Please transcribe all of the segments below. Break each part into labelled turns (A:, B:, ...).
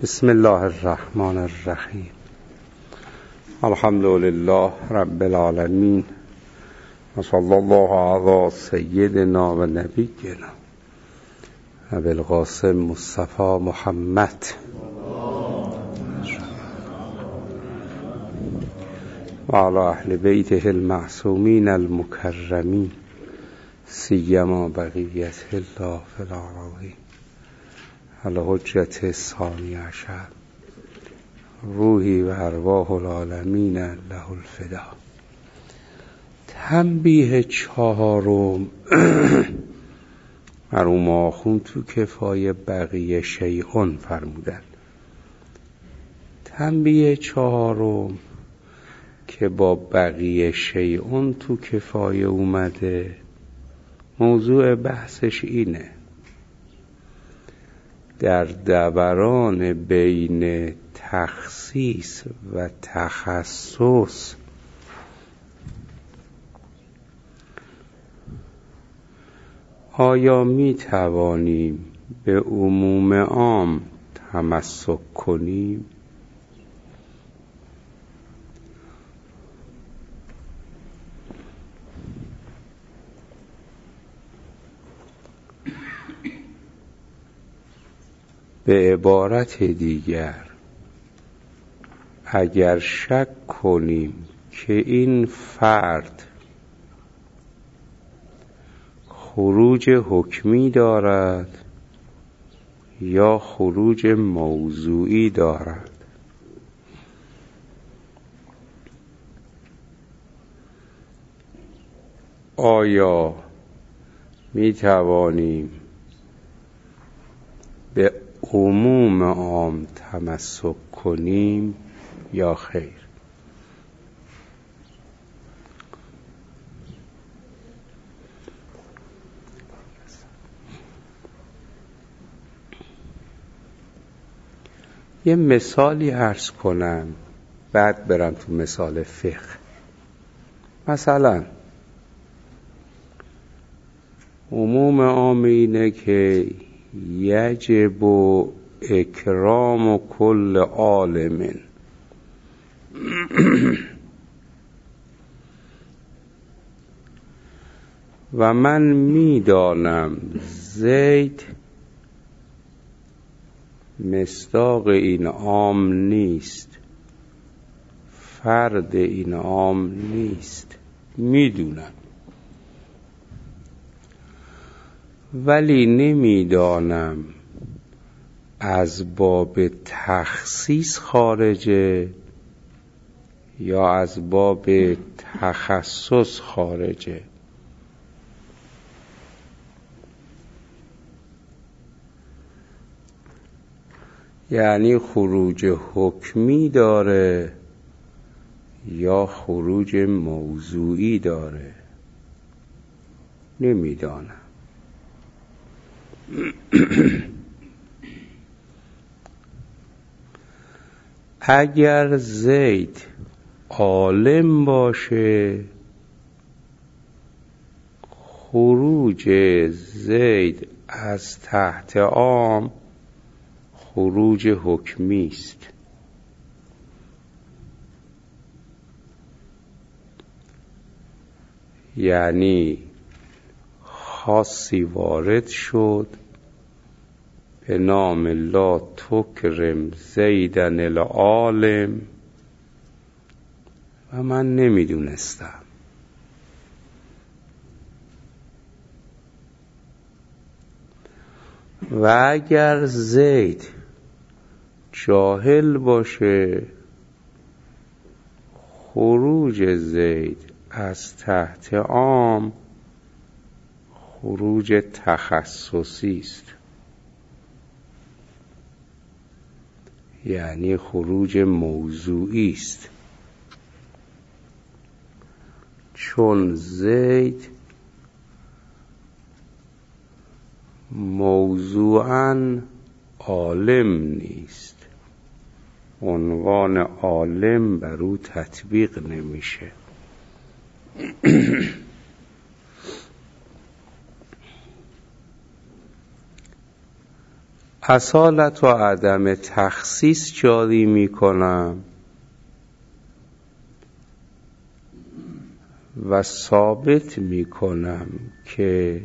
A: بسم الله الرحمن الرحیم. الحمد لله رب العالمین و صلی الله علی سیدنا و نبینا ابی القاسم مصطفی محمد و علی اهل بیته المعصومین المکرمین سیما بقیت الله فی الارضین الحجة الثانی عشر روحی و ارواح العالمین له الفدا. تنبیه چهارم مرحوم آخوند تو کفایه بقیه شیئون فرمودن. تنبیه چهارم که با بقیه شیئون تو کفایه اومده، موضوع بحثش اینه: در دوران بین تخصیص و تخصص آیا می توانیم به عموم عام تمسک کنیم؟ به عبارت دیگر، اگر شک کنیم که این فرد خروج حکمی دارد یا خروج موضوعی دارد، آیا می توانیم به عموم عام تمسک کنیم یا خیر؟ یه مثالی عرض کنم، بعد برم تو مثال فقه. مثلا عموم عام اینه که یجب اکرام کل عالم و من میدانم زید مصداق این عام نیست، فرد این عام نیست، میدونم، ولی نمیدانم از باب تخصیص خارجه یا از باب تخصص خارجه. یعنی خروج حکمی داره یا خروج موضوعی داره، نمیدانم. اگر زید عالم باشه، خروج زید از تحت عام خروج حکمی است. یعنی خاصی وارد شد به نام لا تکرم زیدن العالم و من نمیدونستم. و اگر زید جاهل باشه، خروج زید از تحت عام خروج تخصصی است. یعنی خروج موضوعی است، چون زید موضوعاً عالم نیست، عنوان عالم بر او تطبیق نمیشه. اصالت و عدم تخصیص جاری میکنم و ثابت میکنم که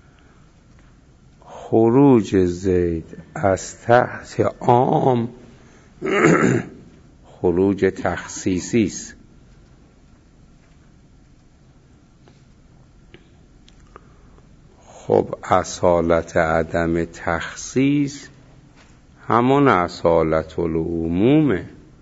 A: خروج زید از تحت عام خروج تخصیصی است. خب اصالت عدم تخصیص همون اصالت العمومه.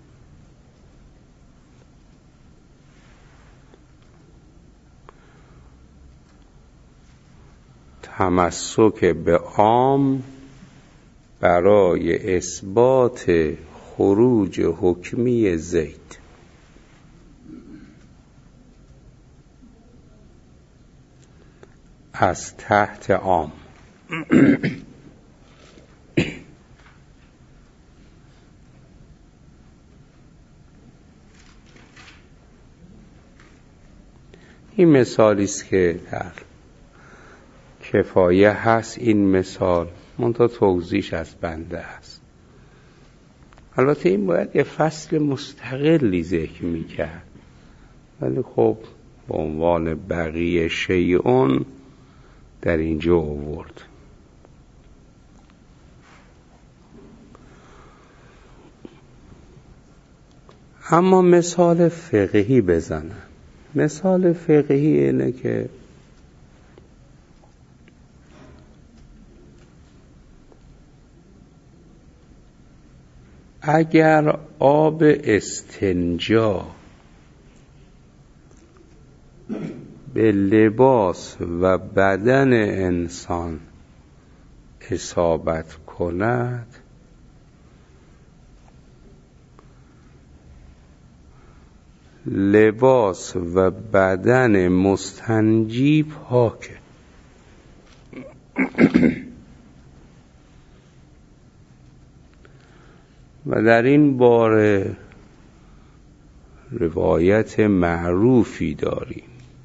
A: تمسک به عام برای اثبات خروج حکمی زید. از تحت عام این مثالی است که در کفایه هست. این مثال منتها توضیحش از بنده است. البته این باید یه فصل مستقلی ذکر میکرد، ولی خب به عنوان بقیه شیئون در اینجا آورد. اما مثال فقهی بزنم. مثال فقهی اینه که اگر آب استنجا به لباس و بدن انسان اصابت کند، لباس و بدن مستنجی پاکه. و در این باره روایت معروفی داریم.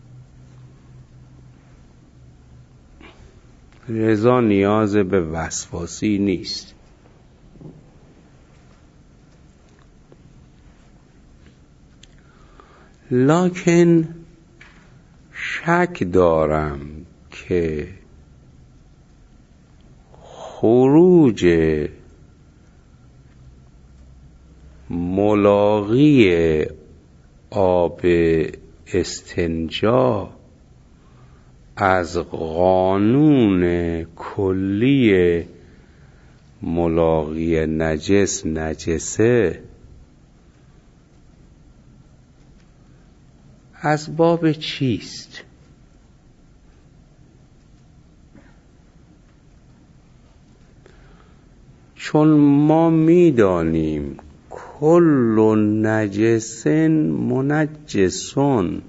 A: لذا نیاز به وسواسی نیست. لکن شک دارم که خروج ملاقی آب استنجا از قانون کلی ملاقی نجس نجسه از باب چیست؟ چون ما میدانیم کل نجس منجسون،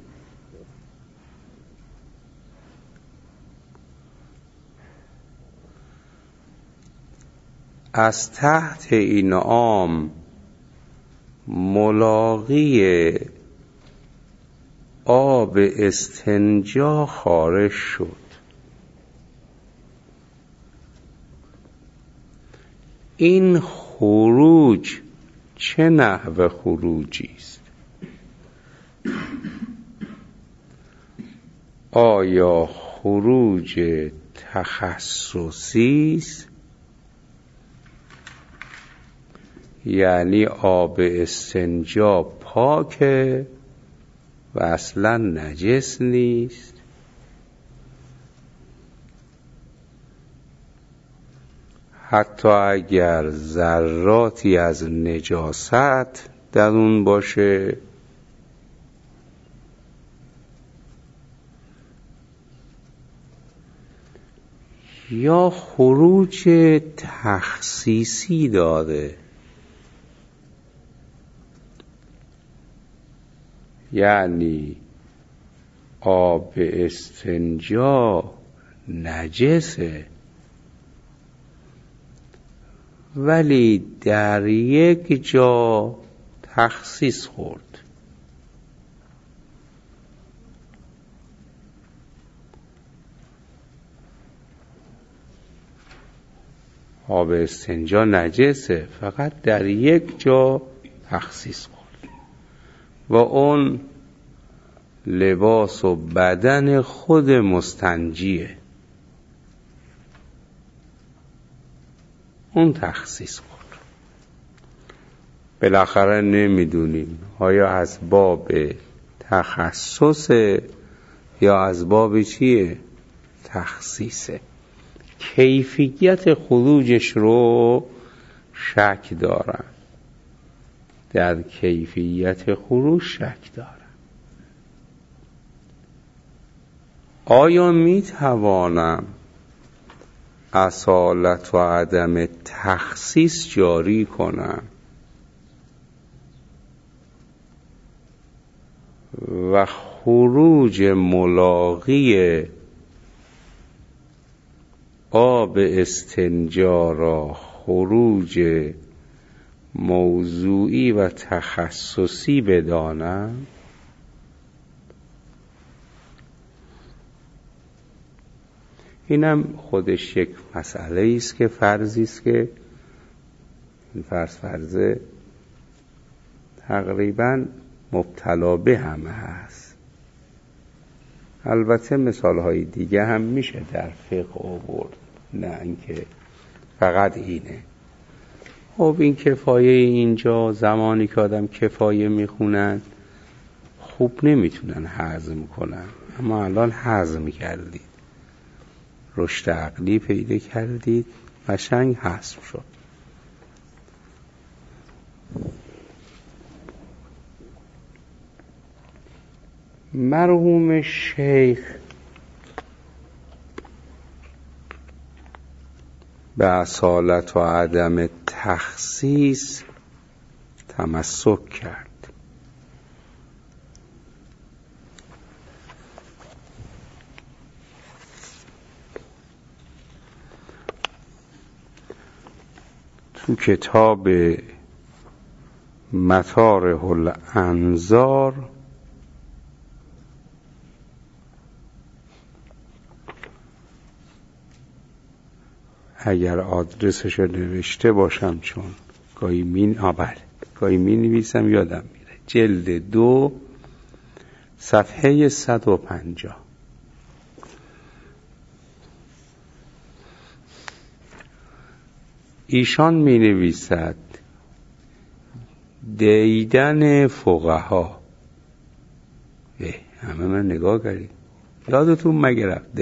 A: از تحت این عام ملاقی آب استنجا خارج شد. این خروج چه نحو خروجی است؟ آیا خروج تخصصی است، یعنی آب استنجا پاکه و اصلا نجس نیست، حتی اگر ذراتی از نجاست در اون باشه، یا خروج تخصیصی داره، یعنی آب استنجا نجسه ولی در یک جا تخصیص خورد. آب استنجا نجسه، فقط در یک جا تخصیص خورد و اون لباس و بدن خود مستنجیه، اون تخصیص خورد. بالاخره نمیدونیم آیا از باب تخصص یا از باب چیه؟ تخصیصه. کیفیت خروجش رو شک دارم، در کیفیت خروج شک دارم. آیا میتوانم اصالت و عدم تخصیص جاری کنم و خروج ملاقی آب استنجا را خروج موضوعی و تخصصی بدانم؟ اینم خودش یک مسئله است که فرضی است که این فرض تقریبا مبتلا به همه هست. البته مثالهای دیگه هم میشه در فقه آورد، نه اینکه فقط اینه. خب این کفایه اینجا زمانی که آدم کفایه میخونن خوب نمیتونن هضم کنن، اما الان هضم کردید، رشد عقلی پیدا کردید، قشنگ هضم شد. مرحوم شیخ به اصالت و عدم تخصیص تمسک کرد. تو کتاب مطارح الانظار اگر آدرسش رو نوشته باشم، چون گاهی می نویسم یادم میره، جلد 2 صفحه 150 ایشان می نویسد دیدن فقها. همه من نگاه کردید، یادتون مگه رفت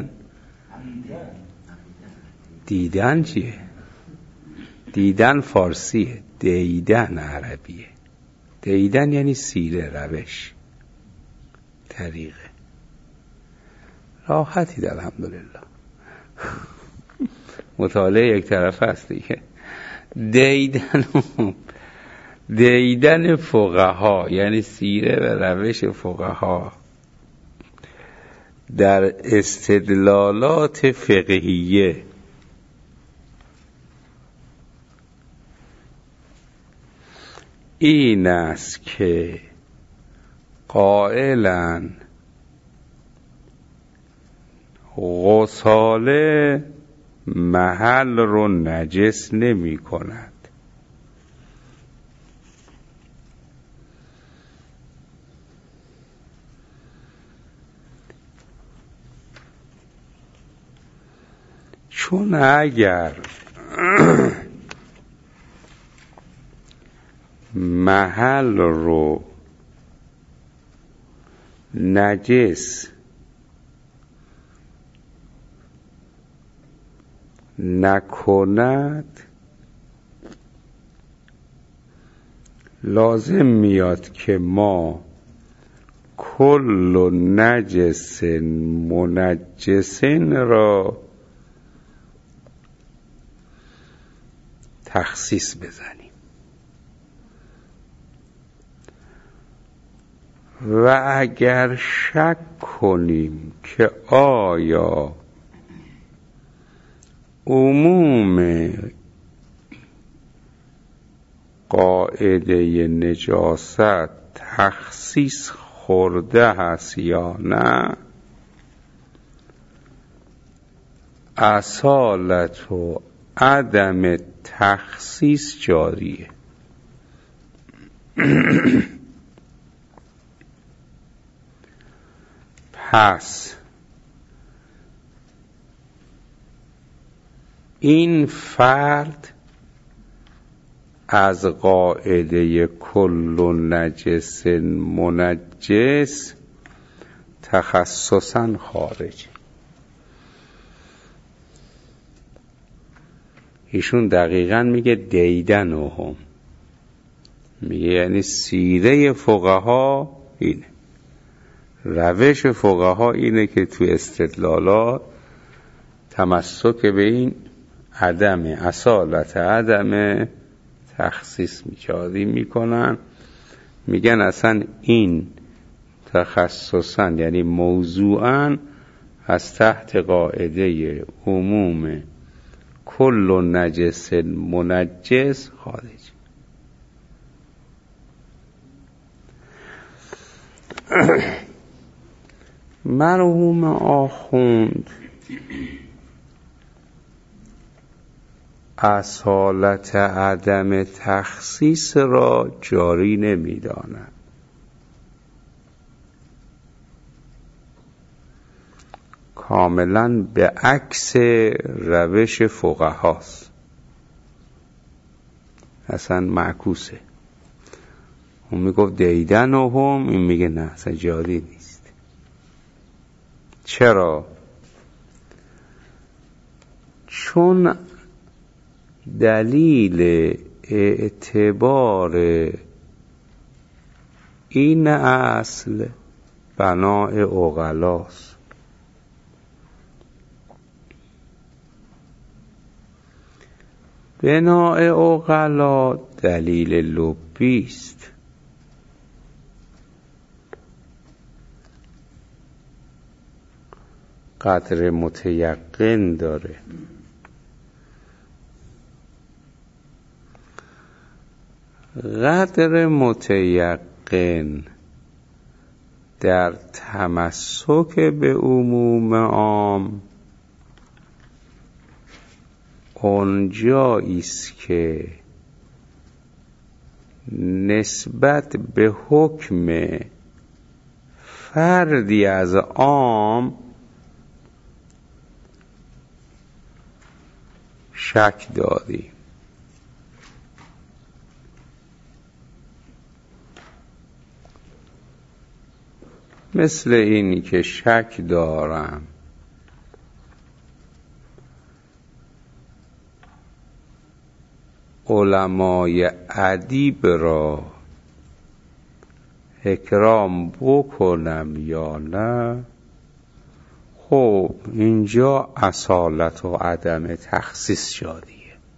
A: دیدن چیه؟ دیدن فارسیه، دیدن عربیه. دیدن یعنی سیره، روش، طریقه. راحتید الحمدلله. مطالعه یک طرف هست دیگه. دیدن فقها یعنی سیره و روش فقها در استدلالات فقهیه. این است که قائلاً غساله محل رو نجس نمی کند. چون اگر محل رو نجس نکند، لازم میاد که ما کل نجس منجس را تخصیص بزنیم و اگر شک کنیم که آیا عموم قاعده نجاست تخصیص خورده هست یا نه، اصالت و عدم تخصیص جاریه. پس این فرد از قاعده کل نجس منجس تخصصاً خارج. ایشون دقیقاً میگه دیدنهم، میگه یعنی سیره فقها اینه، روش فقها اینه که تو استدلالات تمسک به این عدم اصالت عدم تخصیص جاری میکنن. میگن اصلا این تخصصاً یعنی موضوعاً از تحت قاعده عموم کل نجس منجس خارج. مرحوم آخوند اصالت عدم تخصیص را جاری نمی‌دانند. کاملاً به عکس روش فقهاست، اصلا معکوسه. اون میگفت دیدنهم، این میگه نه اصلا جاری نیست. چرا؟ چون دلیل اعتبار این اصل بناء عقلاست. بناء عقلا دلیل لبی است. قدر متیقن داره. قدر متیقن در تمسک به عموم عام اونجایی است که نسبت به حکم فردی از عام شک داریم. مثل اینی که شک دارم علمای ادیب را اکرام بکنم یا نه، خب اینجا اصالت و عدم تخصیص جاریه.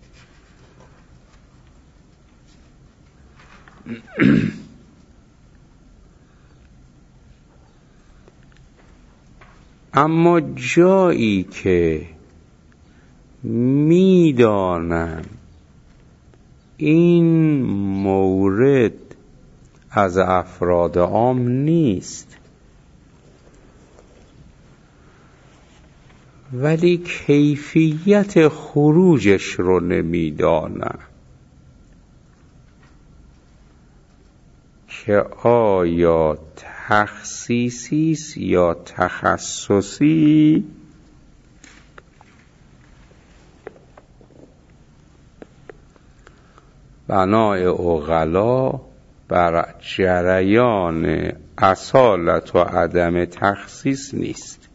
A: اما جایی که میدانم این مورد از افراد عام نیست ولی کیفیت خروجش رو نمیدانم که آیا تخصیصی است یا تخصصی، بنای عقلا بر جریان اصالت و عدم تخصیص نیست.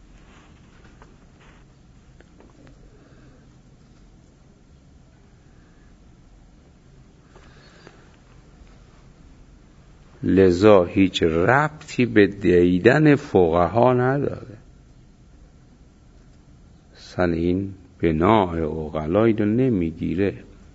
A: لذا هیچ ربطی به دیدن فقها نداره. اصلا این بنای عقلایی رو نمیگیره.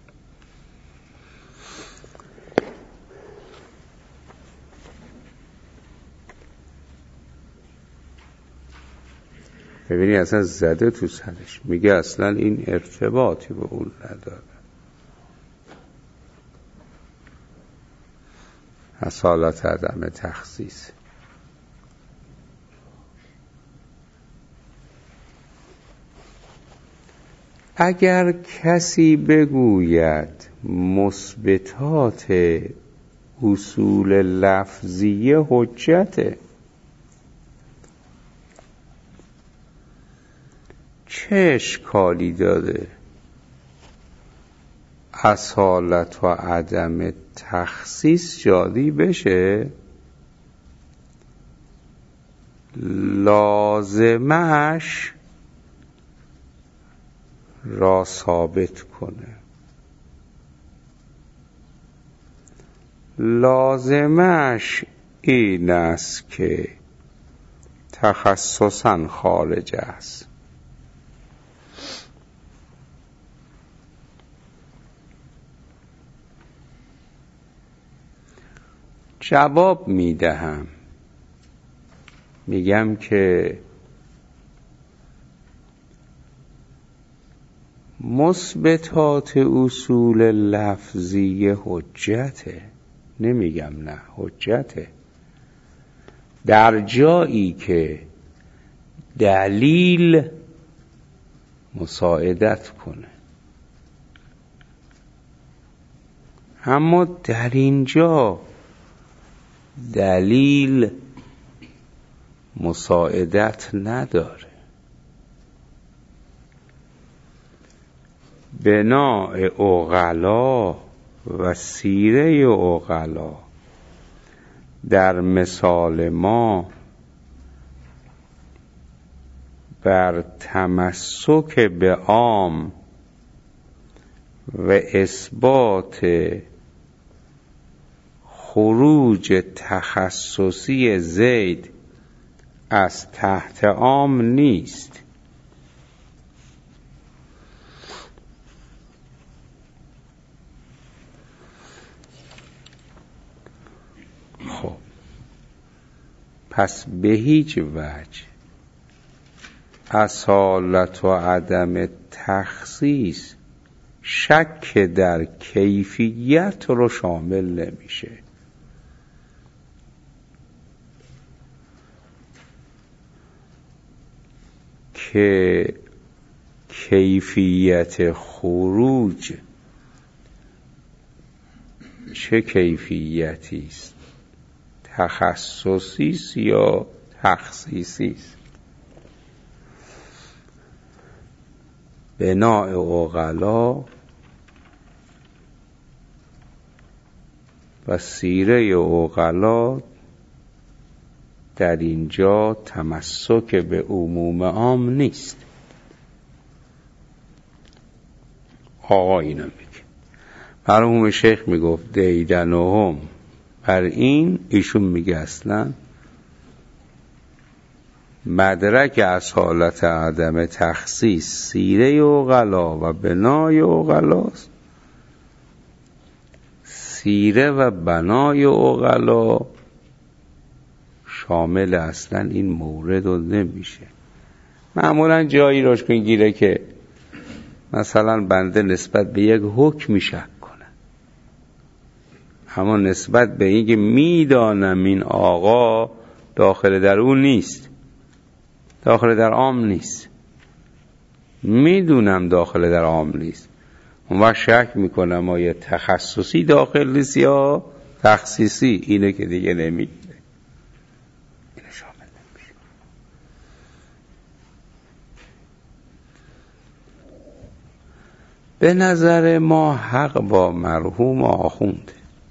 A: ببینی اصلا زده تو سرش، میگه اصلا این ارتباطی به اون نداره. اصالت عدم تخصیص. اگر کسی بگوید مثبتات اصول لفظیه حجته، چه اشکالی داره اصالت و عدم تخصیص جاری بشه، لازمش را ثابت کنه. لازمش این است که تخصصاً خارج است. جواب میدهم، میگم که مثبتات اصول لفظی حجته، نمیگم نه، حجته. در جایی که دلیل مساعدت کنه، اما در اینجا دلیل مساعدت نداره. بناء عقلا و سیره عقلا در مثال ما بر تمسک به عام و اثبات خروج تخصصی زید از تحت عام نیست. خب پس به هیچ وجه اصالت و عدم تخصیص شک در کیفیت رو شامل نمیشه. که کیفیت خروج چه کیفیتی است؟ تخصصی است یا تخصیصی است؟ بناء عقلا و سیره عقلا در اینجا تمسک به عموم عام نیست. آقا اینو میگه. مرحوم شیخ میگفت دیدنهم بر این، ایشون میگه اصلا مدرک اصالت عدم تخصیص سیره عقلا و بنای عقلاست. سیره و بنای عقلا شامل اصلا این مورد رو نمیشه. معمولا جایی روش گیره که مثلا بنده نسبت به یک حکمی شک کنه، اما نسبت به اینکه میدانم این آقا داخل در اون نیست، داخل در عام نیست، میدونم داخل در عام نیست، اون وقت شک میکنم آیا تخصصی داخل نیست یا تخصیصی، اینه که دیگه نمیده، اینه شامل نمیشه. به نظر ما حق با مرحوم آخونده.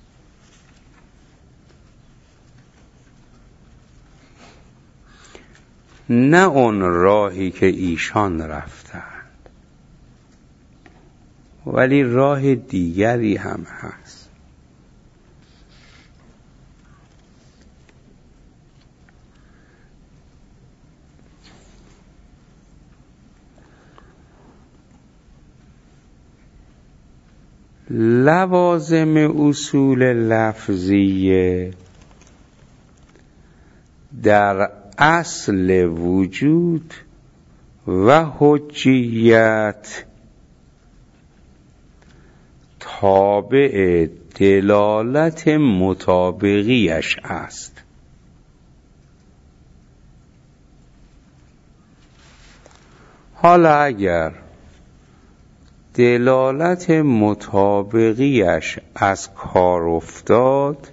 A: نه اون راهی که ایشان رفتند، ولی راه دیگری هم هست. لوازم اصول لفظیه در اصل وجود و حجیت تابع دلالت مطابقیش است. حالا اگر دلالت مطابقیش از کار افتاد،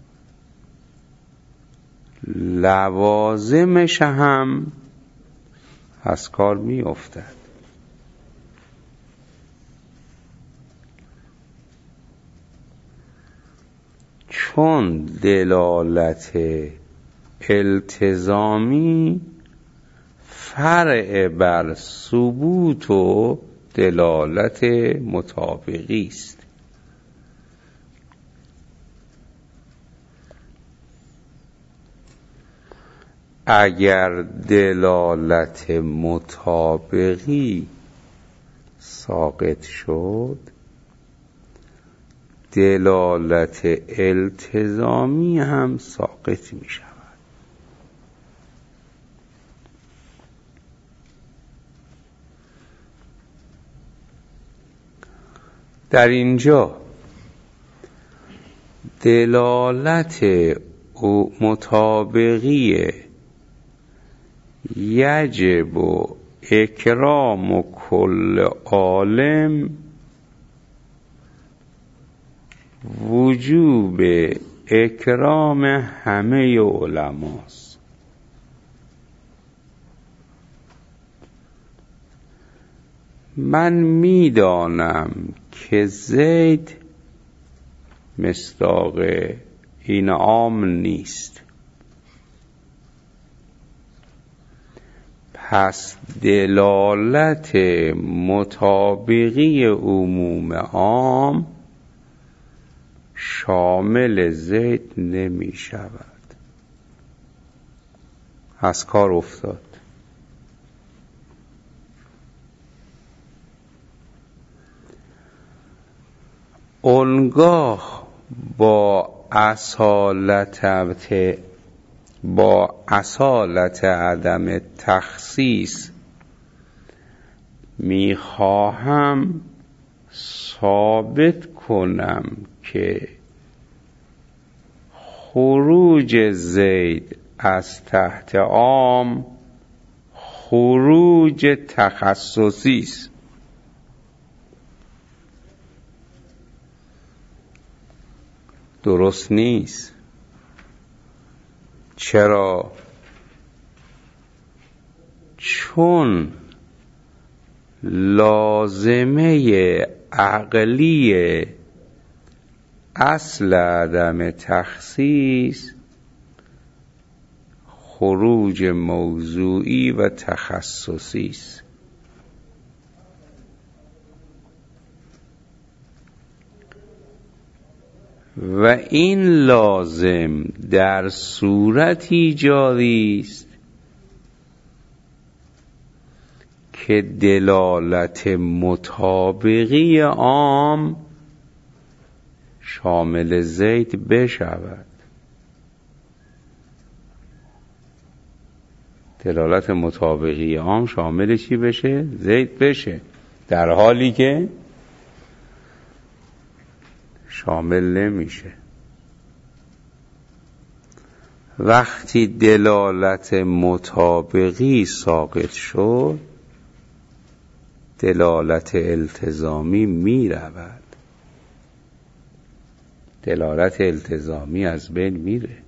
A: لوازمش هم از کار می افتد. چون دلالت التزامی فرع بر ثبوت و دلالت مطابقی است. اگر دلالت مطابقی ساقط شد، دلالت التزامی هم ساقط می شود. در اینجا دلالت مطابقی یجب اکرام کل عالم وجوب اکرام همه علماست. من میدانم که زید مصداق این عام نیست، پس دلالت مطابقی عموم عام شامل زید نمی شود، از کار افتاد. اونگاه با اصالت عدم تخصیص میخواهم ثابت کنم که خروج زید از تحت عام خروج تخصصی است. درست نیست. چرا؟ چون لازمه عقلی اصل عدم تخصیص خروج موضوعی و تخصصی است. و این لازم در صورتی جاری است که دلالت مطابقی عام شامل زید بشود. دلالت مطابقی عام شامل چی بشه؟ زید بشه، در حالی که شامل نمیشه. وقتی دلالت مطابقی ساقط شد، دلالت التزامی می رود. دلالت التزامی از بین میره.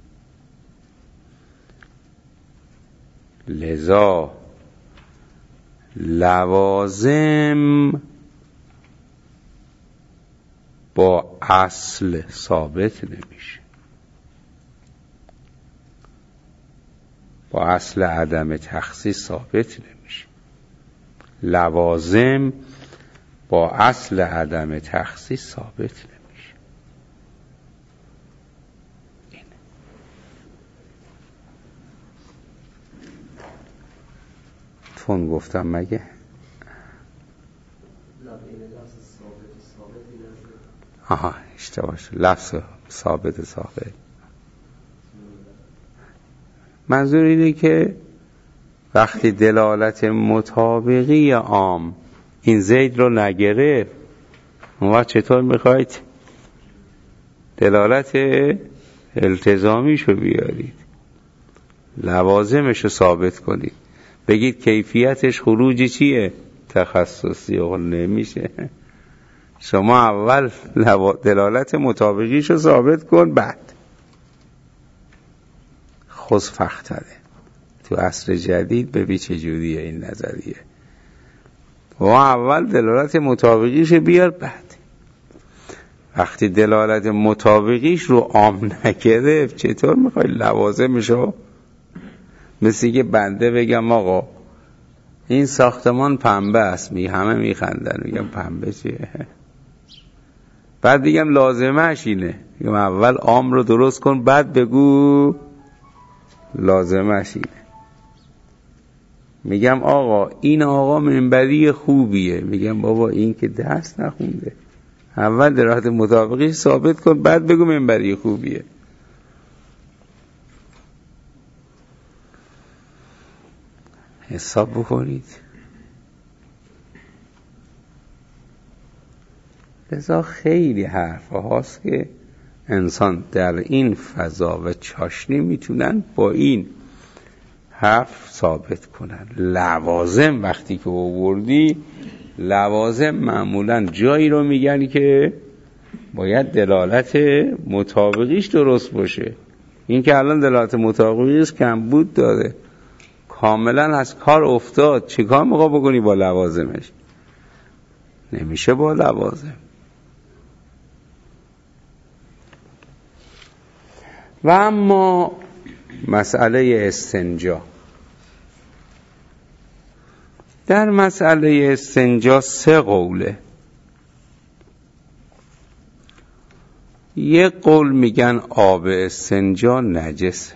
A: لذا لوازم با اصل ثابت نمیشه، با اصل عدم تخصیص ثابت نمیشه. لوازم با اصل عدم تخصیص ثابت نمیشه. تون گفتم مگه؟ آها اشتباه شد. لفظ ثابت. منظور اینه که وقتی دلالت مطابقی عام این زید رو نگرفت، اون چطور میخواید دلالت التزامیشو بیارید، لوازمشو ثابت کنید، بگید کیفیتش خروج چیه؟ تخصصی. نمیشه. شما اول دلالت مطابقیش رو ثابت کن، بعد خذ فاختره. تو عصر جدید ببین چه جوریه این نظریه. و اول دلالت مطابقیش بیار، بعد وقتی دلالت مطابقیش رو عام نکرده چطور میخوای لوازمشو؟ مثل که بنده بگم آقا این ساختمان پنبه است، همه میخندن، میگم پنبه چیه؟ بعد بگم لازمه‌اش اینه، میگم اول عام رو درست کن بعد بگو لازمه‌اش اینه. میگم آقا این آقا منبری خوبیه، میگم بابا این که درس نخونده، اول دلالت مطابقی ثابت کن بعد بگو منبری خوبیه. حساب بکنید. لذا خیلی حرف هاست که انسان در این فضا و چاشنی میتونن با این حرف ثابت کنن. لوازم وقتی که آوردی، لوازم معمولا جایی رو میگن که باید دلالت مطابقیش درست باشه. این که الان دلالت مطابقیش کمبود داره، کاملا از کار افتاد، چیکار میخوای بکنی با لوازمش؟ نمیشه با لوازم. و اما مسئله استنجا. در مسئله استنجا 3 قوله. یک قول میگن آب استنجا نجسه.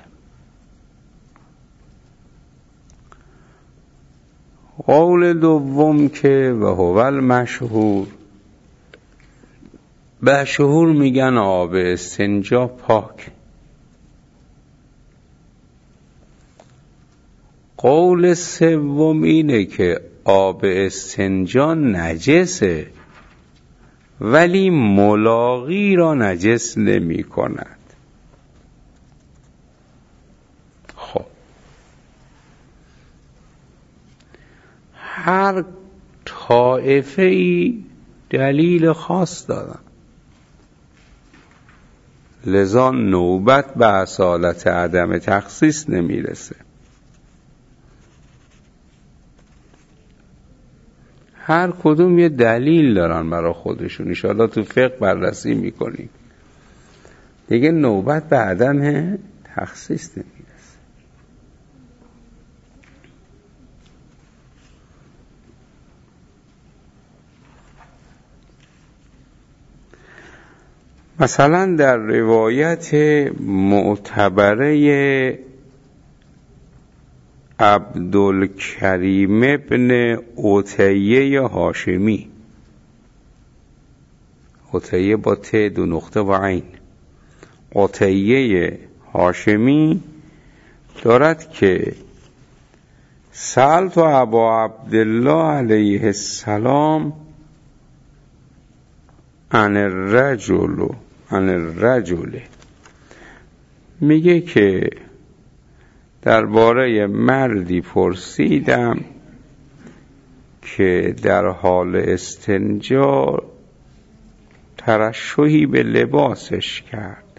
A: قول دوم که و هو المشهور، مشهور میگن آب استنجا پاک. قول سوم اینه که آب استنجا نجسه ولی ملاقی را نجس نمی کند. خب هر طائفه ای دلیل خاص دارن، لذا نوبت به اصالت عدم تخصیص نمیرسه. هر کدوم یه دلیل دارن برای خودشون، انشاءالله تو فقه بررسی میکنیم دیگه. نوبت به عدم تخصیص نمیرسه. مثلا در روایت معتبره عبدالکریم ابن عتیه هاشمی، عتیه با ت 2 نقطه و عین، عتیه هاشمی دارد که سألت ابا عبدالله علیه السلام عن الرجل، میگه که درباره مردی پرسیدم که در حال استنجا ترشحی به لباسش کرد.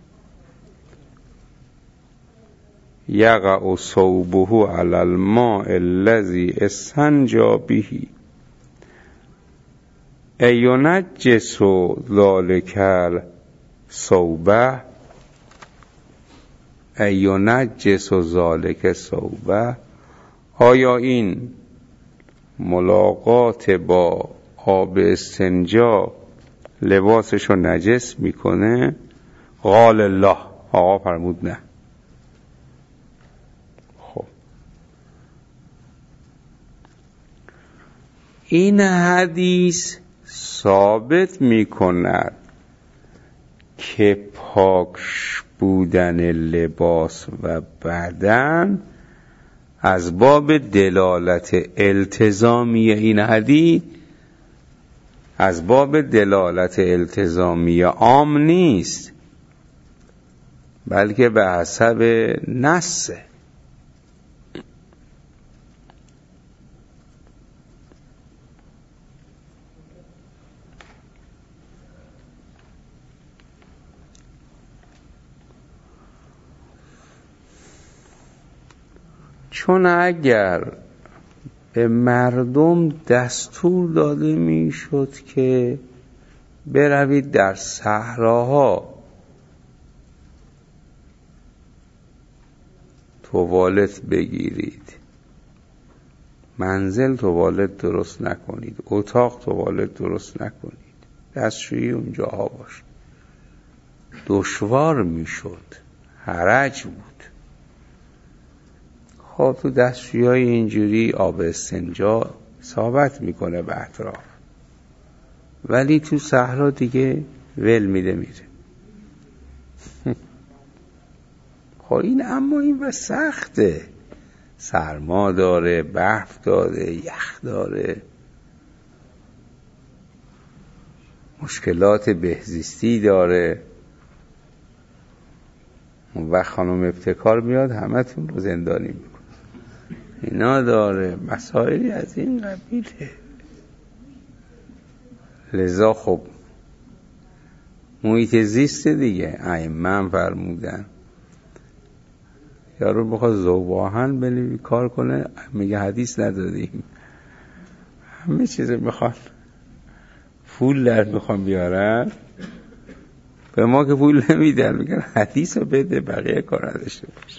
A: یقع ثوبه علی الماء الذی استنجا به اینجس ذلک الثوبه، اینجس ذلک ثوبه، آیا این ملاقات با آب استنجا لباسشو نجس میکنه؟ قال الله، آقا فرمود نه. خب این حدیث ثابت میکند که پاک بودن لباس و بدن از باب دلالت التزامی، این حدیث از باب دلالت التزامی عام نیست، بلکه به حسب نصه. چون اگر به مردم دستور داده میشد که بروید در صحراها توالت بگیرید، منزل توالت درست نکنید، اتاق توالت درست نکنید، دستشویی اونجاها باشه، دشوار میشد، حرج بود. خب تو دستشویی اینجوری آب استنجا اصابت میکنه به اطراف، ولی تو صحرا دیگه ول میده میره. خب این اما این و سخته، سرما داره، برف داره، یخ داره، مشکلات بهزیستی داره. اون وقت خانم ابتکار میاد همتون رو زندانی میکنه، اینا داره، مسائلی از این قبیله. لذا خب محیط زیست دیگه، ائمه فرمودن یارو بخواد ذوب‌آهن بلی کار کنه، میگه حدیث ندادیم، همه چیز میخوان، پول در میخوان بیارن، به ما که پول نمیدن، میگن حدیث رو بده بقیه کار نداشته باشه.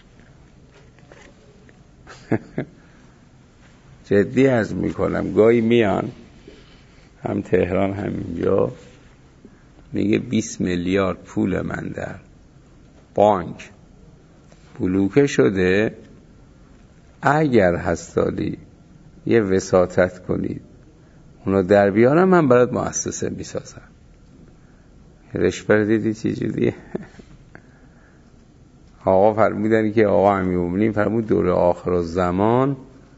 A: جدی عرض میکنم، گاهی میان هم تهران هم اینجا، میگه 20 میلیارد پول من در بانک بلوکه شده، اگر هستالی یه وساطت کنید اونو در بیارم، من برات مؤسسه میسازم. رشوه دیدی چی جوریه؟ آقا فرمودن که آقا امیرالمومنین فرمود دوره آخر الزمان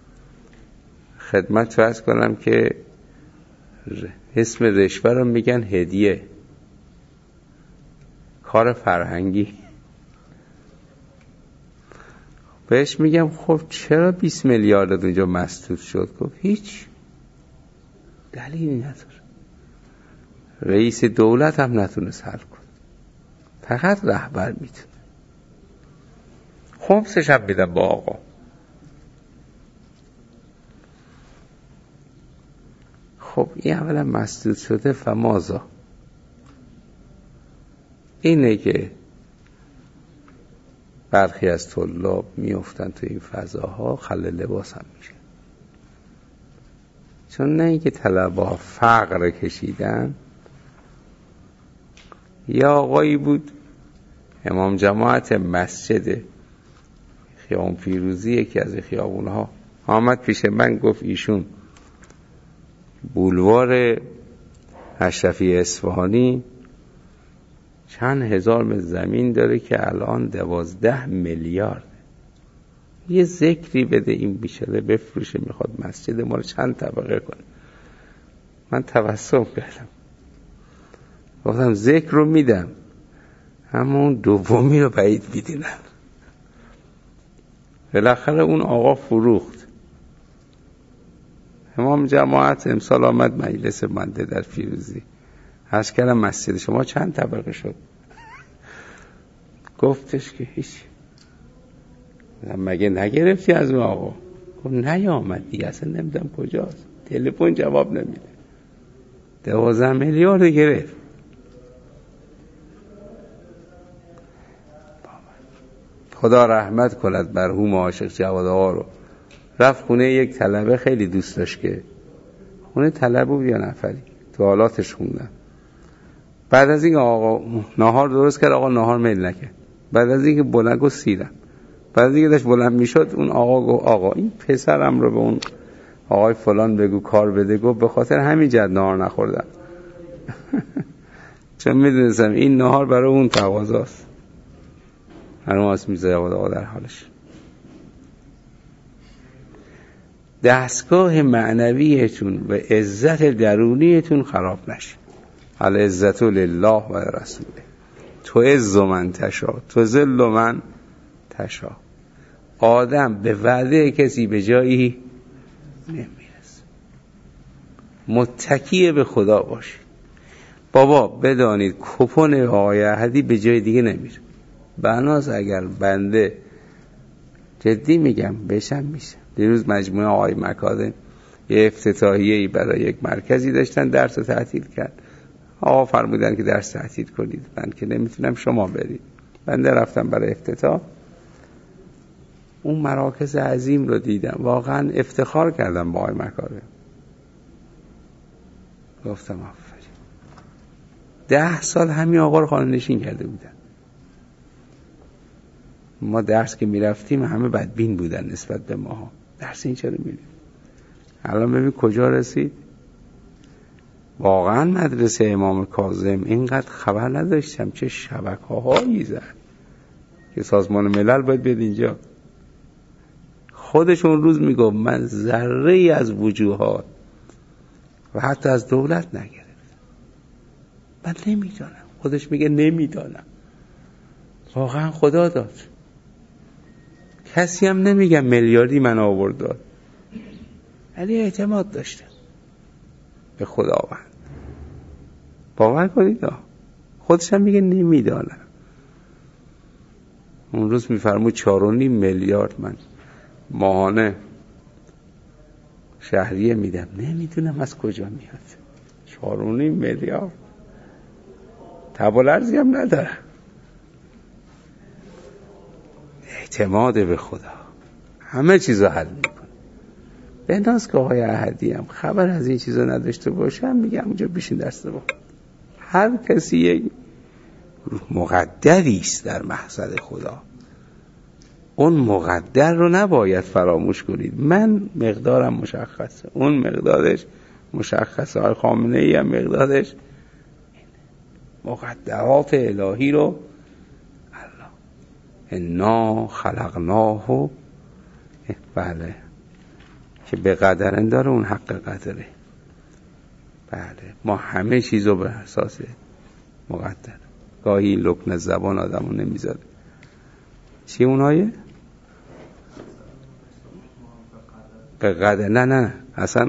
A: خدمت فرض کنم که اسم رشوه رو میگن هدیه، کار فرهنگی. بهش میگم خب چرا 20 میلیارد اونجا مسدود شد؟ گفت هیچ دلیلی نداره، رئیس دولت هم نتونست حل کن، فقط رهبر میتونه. خمسش هم میدم با آقا. خب این اولا مسدود شده، فمازا اینه که برخی از طلاب میافتن تو این فضاها، خلل لباس هم میشه. چون نه اینکه طلبه فقر کشیدن. یا آقایی بود امام جماعت مسجد خیابون پیروزی، یکی از خیابونها، آمد پیش من گفت ایشون بولوار اشرفی اصفهانی چند هزار متر زمین داره که الان 12 میلیارد، یه ذکری بده این بیشتره بفروشه، میخواد مسجد ما رو چند طبقه کنه. من تبسم کردم، گفتم ذکر رو میدم اما اون دومی رو بعید میدینم. بالاخره اون آقا فروخت. امام جماعت امسال آمد مجلس منده در فیروزی، عرض کردم مسجد شما چند طبقه شد؟ گفتش که هیچ. مگه نگرفتی از اون آقا؟ گفت نیامد دیگه، اصلا نمیدونم کجاست، تلفن جواب نمیده. 12 میلیارد گرفت. خدا رحمت کند مرحوم عاشق جواد آقا رو. رفت خونه یک طلبه، خیلی دوست داشت که خونه طلبه بود یا نفری، تو حالاتش خوندن. بعد از این آقا نهار درست کرد، آقا نهار میل نکرد. بعد از این که بلند گفت سیرم. بعد از این که داشت بلند میشد اون آقا گفت آقا این پسرم رو به اون آقای فلان بگو کار بده. گفت به خاطر همین جد نهار نخوردم. چون میدونستم این نهار برای اون تقاضاست. هنوز میزه آقا در حالش. دستگاه معنویتون و عزت درونیتون خراب نشه. العزت لله و رسوله. تو عز من تشا، تو ذل من تشا. آدم به وعده کسی به جایی نمیرسه. متکی به خدا باشید. بابا بدانید کپون آقای احدی به جای دیگه نمیره. بناز اگر بنده جدی میگم بشم میشه. دیروز مجموعه آقای مکارم یه افتتاحیه‌ای برای یک مرکزی داشتن، درس رو تعطیل کرد. آقا فرمودن که درس تعطیل کنید، من که نمیتونم شما برید. من رفتم برای افتتاح، اون مراکز عظیم رو دیدم، واقعا افتخار کردم با آقای مکارم. گفتم آفرین. 10 سال همین آقا رو خانه نشین کرده بودن. ما درس که میرفتیم همه بدبین بودن نسبت به ما. درس این چرا میریم؟ الان ببین کجا رسید. واقعا مدرسه امام کاظم اینقدر خبر نداشتم چه شبکه‌هایی زد که سازمان ملل باید بیاد اینجا. خودش اون روز میگفت من ذره ای از وجوهات و حتی از دولت نگرفتم. من نمیدانم. خودش میگه نمیدانم. واقعا خدا داد. کسی هم نمیگه میلیاردی من آورد داد، ولی اعتماد داشته به خداوند. باور کنید خودش هم میگه نمیدانم. اون روز میفرمود 4.5 میلیارد من ماهانه شهریه میدم، نمیدونم از کجا میاد. 4.5 میلیارد تب و لرزی هم نداره. اعتماد به خدا همه چیزو حل میکنه. به ناز که آقای احدی هم خبر از این چیزا نداشته باشم، میگم اونجا بشین درس بخون. هر کسی یک مقدری است در محضر خدا. اون مقدر رو نباید فراموش کنید. من مقدارم مشخصه، اون مقدارش مشخصه. آقای خامنه‌ای هم مقدارش مقدرات الهی رو الله انا خلقناه، بله، که به قدرن داره، اون حق قدره. بله ما همه چیزو به اساس مقدر. گاهی لکن زبان آدمو نمیذاره. چی اونایه؟ به قدر. نه اصلا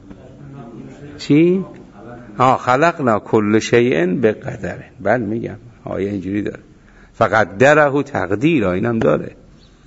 A: چی؟ خلقنا کل شیء به قدره. بله میگم آیه اینجوری داره. فقدره تقدیرا، اینم داره.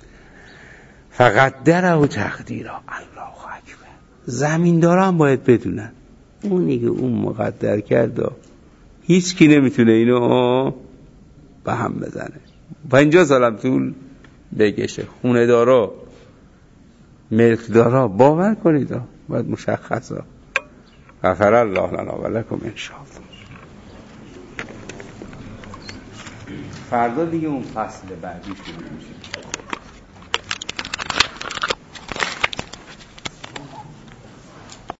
A: فقدره تقدیرا. الله اکبر. زمینداران باید بدونن اونی که اون مقدر کرده هیچ کی نمیتونه اینو به هم بزنه. 50 سالم طول بکشه. خونه دارا، ملک دارا، باور کنید باید مشخصه. غفر الله لنا و لکم ان شاء الله. فردا دیگه اون فصل بعدی شروع میشه.